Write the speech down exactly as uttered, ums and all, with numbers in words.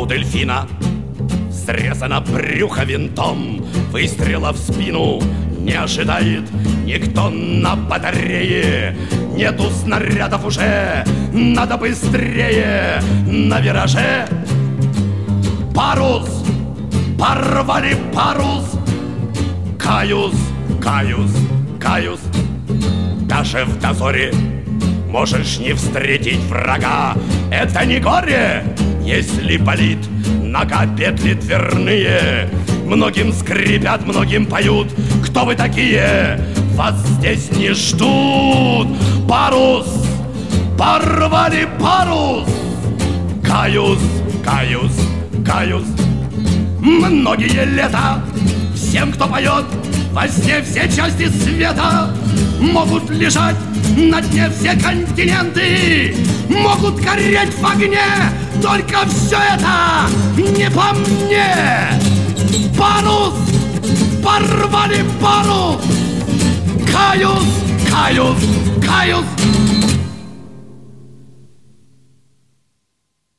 дельфина срезано брюхо винтом, выстрела в спину не ожидает никто на батарее. Нету снарядов уже, надо быстрее. На вираже парус, порвали парус. Каюсь, каюсь, каюсь. Даже в дозоре можешь не встретить врага. Это не горе, если болит нога, петли дверные. Многим скрипят, многим поют. Кто вы такие? Вас здесь не ждут. Парус, порвали парус. Каюсь, каюсь, каюсь. Многие лета всем, кто поет во сне все части света, могут лежать на дне все континенты, могут гореть в огне, только все это не по мне. Парус, порвали парус. Каюсь, каюсь, каюсь.